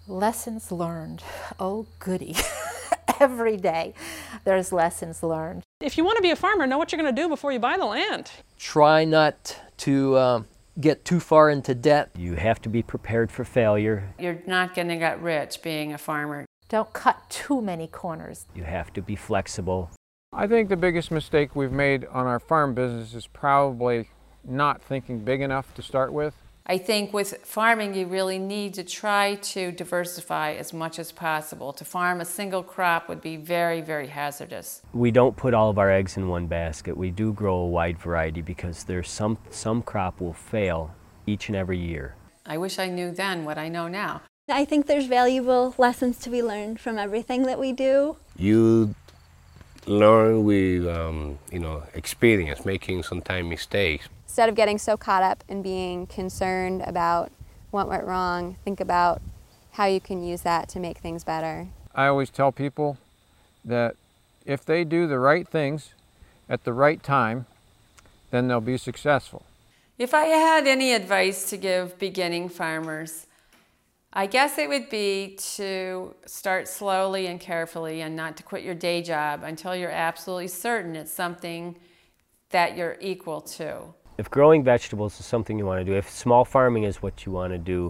Lessons learned. Oh, goody. Every day there's lessons learned. If you want to be a farmer, know what you're going to do before you buy the land. Try not to get too far into debt. You have to be prepared for failure. You're not going to get rich being a farmer. Don't cut too many corners. You have to be flexible. I think the biggest mistake we've made on our farm business is probably not thinking big enough to start with. I think with farming you really need to try to diversify as much as possible. To farm a single crop would be very, very hazardous. We don't put all of our eggs in one basket. We do grow a wide variety because there's some crop will fail each and every year. I wish I knew then what I know now. I think there's valuable lessons to be learned from everything that we do. You learn with experience, making sometimes mistakes. Instead of getting so caught up in being concerned about what went wrong, think about how you can use that to make things better. I always tell people that if they do the right things at the right time, then they'll be successful. If I had any advice to give beginning farmers, I guess it would be to start slowly and carefully and not to quit your day job until you're absolutely certain it's something that you're equal to. If growing vegetables is something you want to do, if small farming is what you want to do,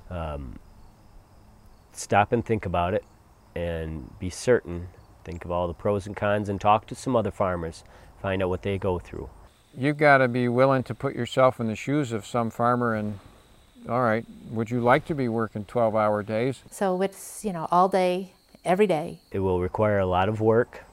stop and think about it and be certain. Think of all the pros and cons and talk to some other farmers. Find out what they go through. You've got to be willing to put yourself in the shoes of some farmer and, all right, would you like to be working 12-hour days? So it's, all day, every day. It will require a lot of work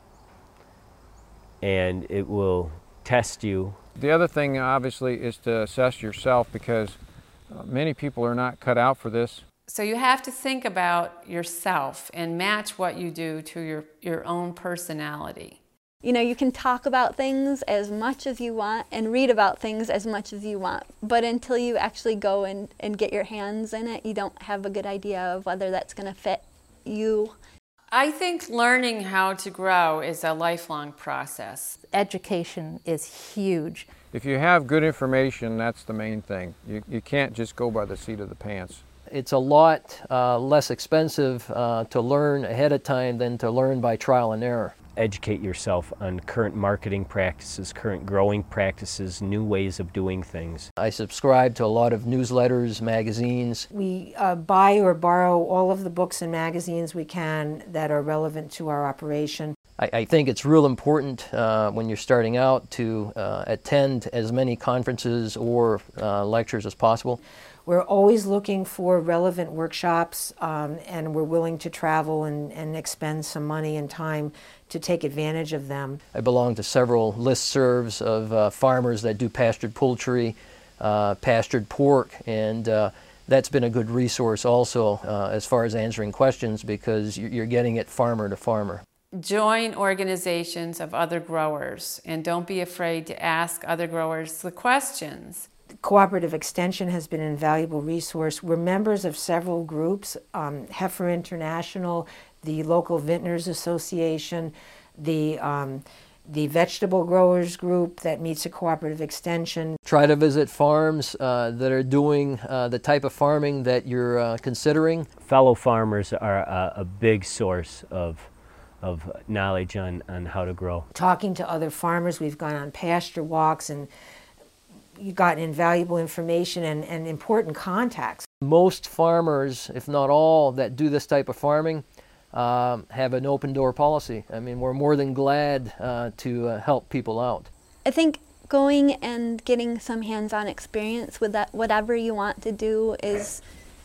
and it will test you. The other thing, obviously, is to assess yourself because many people are not cut out for this. So you have to think about yourself and match what you do to your own personality. You can talk about things as much as you want and read about things as much as you want, but until you actually go and get your hands in it, you don't have a good idea of whether that's going to fit you. I think learning how to grow is a lifelong process. Education is huge. If you have good information, that's the main thing. You can't just go by the seat of the pants. It's a lot less expensive to learn ahead of time than to learn by trial and error. Educate yourself on current marketing practices, current growing practices, new ways of doing things. I subscribe to a lot of newsletters, magazines. We buy or borrow all of the books and magazines we can that are relevant to our operation. I think it's real important when you're starting out to attend as many conferences or lectures as possible. We're always looking for relevant workshops and we're willing to travel and expend some money and time to take advantage of them. I belong to several listservs of farmers that do pastured poultry, pastured pork, and that's been a good resource also as far as answering questions because you're getting it farmer to farmer. Join organizations of other growers and don't be afraid to ask other growers the questions. Cooperative Extension has been an invaluable resource. We're members of several groups, Heifer International, the local Vintners Association, the Vegetable Growers Group that meets at Cooperative Extension. Try to visit farms that are doing the type of farming that you're considering. Fellow farmers are a big source of knowledge on how to grow. Talking to other farmers, we've gone on pasture walks and you've gotten invaluable information and important contacts. Most farmers, if not all, that do this type of farming have an open door policy. I mean, we're more than glad to help people out. I think going and getting some hands-on experience with that, whatever you want to do, is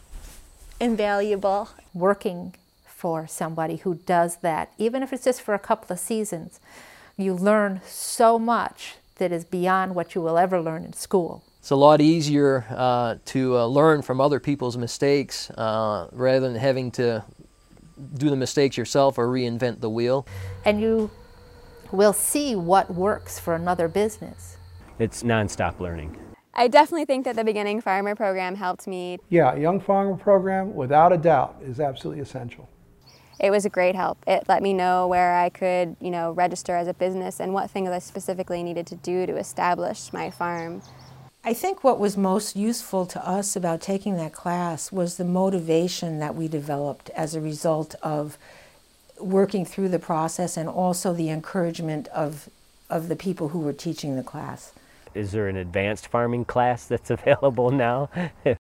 invaluable. Working for somebody who does that, even if it's just for a couple of seasons, you learn so much that is beyond what you will ever learn in school. It's a lot easier to learn from other people's mistakes rather than having to do the mistakes yourself or reinvent the wheel. And you will see what works for another business. It's nonstop learning. I definitely think that the Beginning Farmer program helped me. Yeah, a Young Farmer program, without a doubt, is absolutely essential. It was a great help. It let me know where I could, register as a business and what things I specifically needed to do to establish my farm. I think what was most useful to us about taking that class was the motivation that we developed as a result of working through the process, and also the encouragement of the people who were teaching the class. Is there an advanced farming class that's available now?